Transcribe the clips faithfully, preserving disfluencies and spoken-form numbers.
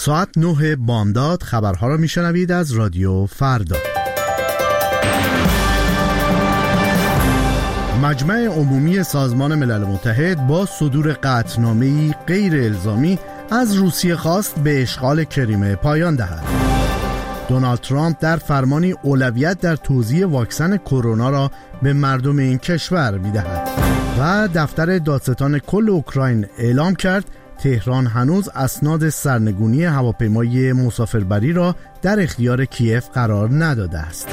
ساعت نه بامداد خبرها را میشنوید از رادیو فردا. مجمع عمومی سازمان ملل متحد با صدور قطعنامه‌ای غیر الزامی از روسیه خواست به اشغال کریمه پایان دهد. دونالد ترامپ در فرمانی اولویت در توزیع واکسن کرونا را به مردم این کشور می‌دهد و دفتر دادستان کل اوکراین اعلام کرد تهران هنوز اسناد سرنگونی هواپیمای مسافربری را در اختیار کیف قرار نداده است.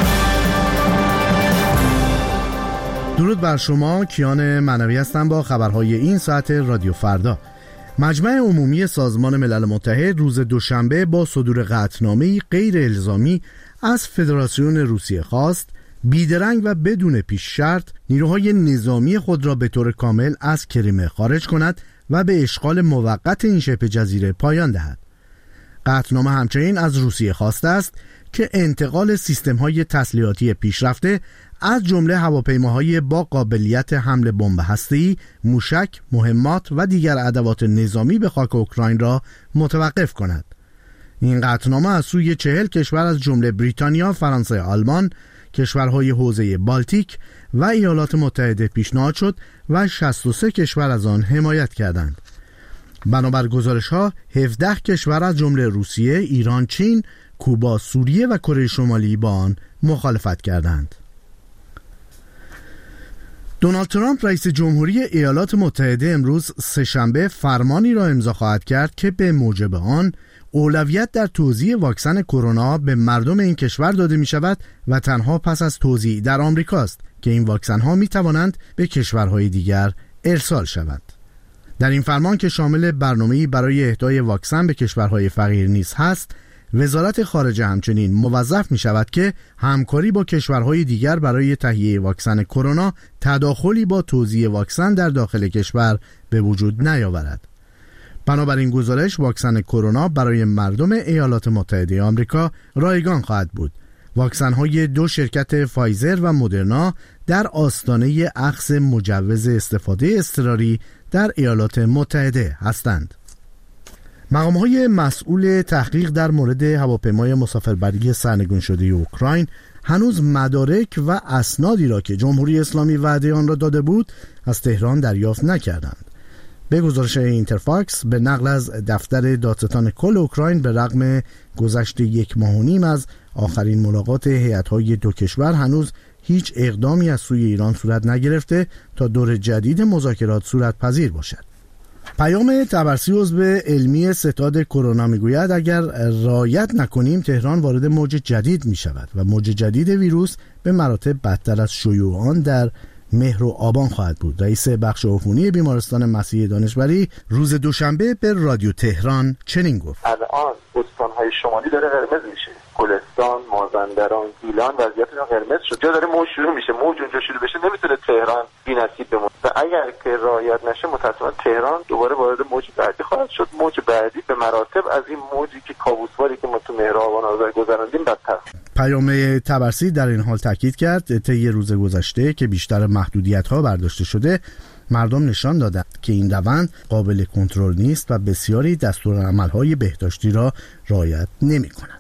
درود بر شما، کیان معنوی هستم با خبرهای این ساعت رادیو فردا. مجمع عمومی سازمان ملل متحد روز دوشنبه با صدور قطعنامه‌ای غیر الزامی از فدراسیون روسیه خواست بیدرنگ و بدون پیش شرط نیروهای نظامی خود را به طور کامل از کریمه خارج کند و به اشغال موقت این شبه جزیره پایان دهد. قطعنامه همچنین از روسیه خواسته است که انتقال سیستم‌های تسلیحاتی پیشرفته از جمله هواپیماهای با قابلیت حمل بمب هسته‌ای، موشک، مهمات و دیگر ادوات نظامی به خاک اوکراین را متوقف کند. این قطعنامه از سوی چهل کشور از جمله بریتانیا، فرانسه، آلمان، کشورهای حوزه بالتیک و ایالات متحده پیشنهاد شد و شصت و سه کشور از آن حمایت کردند. بنابر گزارش‌ها هفده کشور از جمله روسیه، ایران، چین، کوبا، سوریه و کره شمالی با آن مخالفت کردند. دونالد ترامپ رئیس جمهوری ایالات متحده امروز سه‌شنبه فرمانی را امضا خواهد کرد که به موجب آن اولویت در توزیع واکسن کرونا به مردم این کشور داده می شود و تنها پس از توزیع در آمریکاست که این واکسن ها می توانند به کشورهای دیگر ارسال شود. در این فرمان که شامل برنامه‌ای برای اهدای واکسن به کشورهای فقیر نیز هست، وزارت خارجه همچنین موظف می شود که همکاری با کشورهای دیگر برای تهیه واکسن کرونا تداخلی با توزیع واکسن در داخل کشور به وجود نیاورد. بنابراین گزارش واکسن کرونا برای مردم ایالات متحده آمریکا رایگان خواهد بود. واکسن‌های دو شرکت فایزر و مدرنا در آستانه اخذ مجوز استفاده اضطراری در ایالات متحده هستند. مقام‌های مسئول تحقیق در مورد هواپیمای مسافربری سرنگون شده اوکراین هنوز مدارک و اسنادی را که جمهوری اسلامی وعده آن را داده بود از تهران دریافت نکردند. به گزارش اینترفاکس به نقل از دفتر دادستان کل اوکراین به رغم گذشت یک ماه و نیم از آخرین ملاقات هیئت‌های دو کشور هنوز هیچ اقدامی از سوی ایران صورت نگرفته تا دور جدید مذاکرات صورت پذیر باشد. پیام طبرسی عضو علمی ستاد کرونا میگوید اگر رعایت نکنیم تهران وارد موج جدید می شود و موج جدید ویروس به مراتب بدتر از شیوع آن در مهر و آبان خواهد بود. رئیس بخش عفونی بیمارستان مسیح دانشوری روز دوشنبه به رادیو تهران چنین گفت: الان استان‌های شمالی داره قرمز میشه، گلستان، مازندران، گیلان وضعیتشون قرمز شد. جا داره موج شروع میشه، موج اونجا شروع بشه نمیتونه تهران بی‌نصیب بمونه و اگر که رعایت نشه متأسفانه تهران دوباره وارد موج بعدی خواهد شد. موج بعدی به مراتب از این موجی که کابوسواری که ما تو مهر و آبان آذر گذراندیم بدتر. پیام طبرسی در این حال تاکید کرد طی روز گذشته که بیشتر محدودیت‌ها برداشته شده مردم نشان دادند که این روند قابل کنترل نیست و بسیاری دستورالعمل‌های بهداشتی را رعایت نمی‌کنند.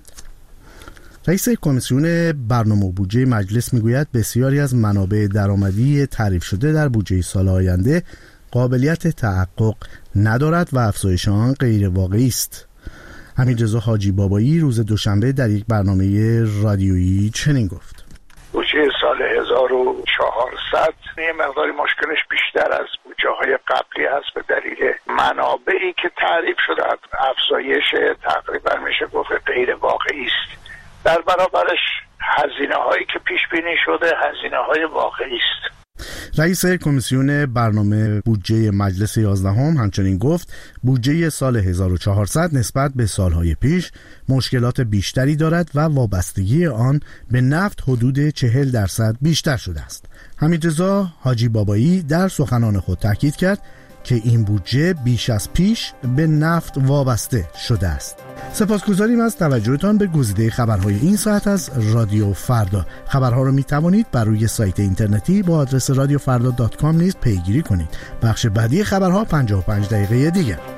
رئیس کمیسیون برنامه و بودجه مجلس میگوید بسیاری از منابع درآمدی تعریف شده در بودجه سال آینده قابلیت تحقق ندارد و افزایش آن غیر واقعی است. حمیدرضا حاجی بابایی روز دوشنبه در یک برنامه رادیویی چنین گفت: بودجه سال هزار و چهارصد یه مقداری مشکلش بیشتر از بودجه های قبلی هست به دلیل منابعی که تعریف شده. افزایش تقریبا میشه گفت غیر واقعی است. در برابرش هزینه هایی که پیش بینی شده هزینه های واقعی است. رئیس کمیسیون برنامه بودجه مجلس یازدهم همچنین گفت بودجه سال هزار و چهارصد نسبت به سالهای پیش مشکلات بیشتری دارد و وابستگی آن به نفت حدود چهل درصد بیشتر شده است. حمیدرضا حاجی بابایی در سخنان خود تاکید کرد که این بودجه بیش از پیش به نفت وابسته شده است. سپاسگزاریم از توجهتان به گزیده خبرهای این ساعت از رادیو فردا. خبرها را می توانید بر روی سایت اینترنتی با آدرس رادیو فردا دات کام نیز پیگیری کنید. بخش بعدی خبرها پنجاه و پنج دقیقه دیگه.